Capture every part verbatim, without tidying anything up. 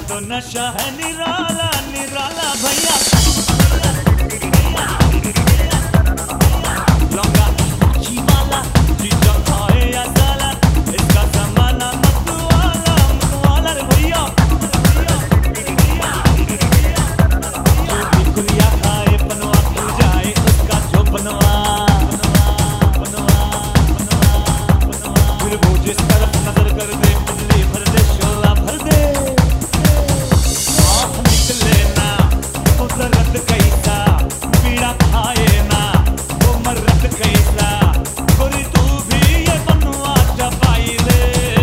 तो नशा है निराला निराला भैया लौंगा जी वाला जीजा खाए या साला इसका जमाना मतवाला मतवाला रे भैया जो भी कुलिया खाए पनवा खुल जाए उसका जो बनवा बनवा बनवा बनवा फिर वो जिस तरफ नजर कर दे उंगली भर दे शोला भर दे रत कैसा पीड़ा खाए ना वो मरत कैसा गोरी तू भी ये बनवा चबाई ले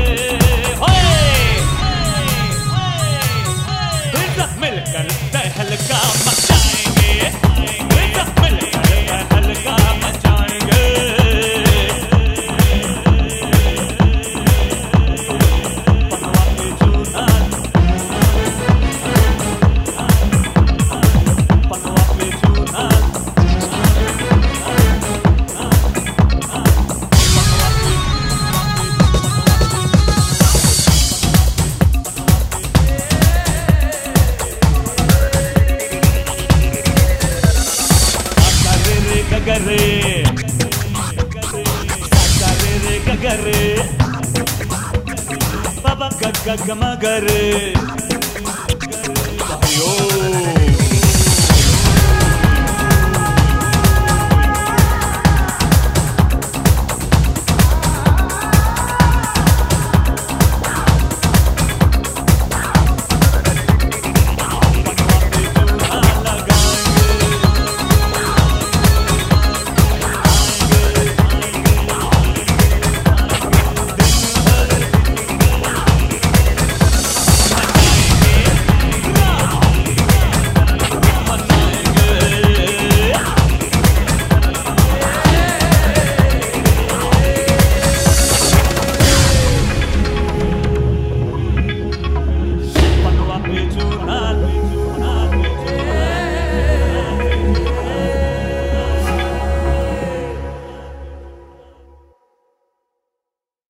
मिलकर तहलका मचाएंगे मिलकर तहलका मचाएंगे पनवा पे चूना गगरे सारे रे गगरे बाबा गग गग मगरे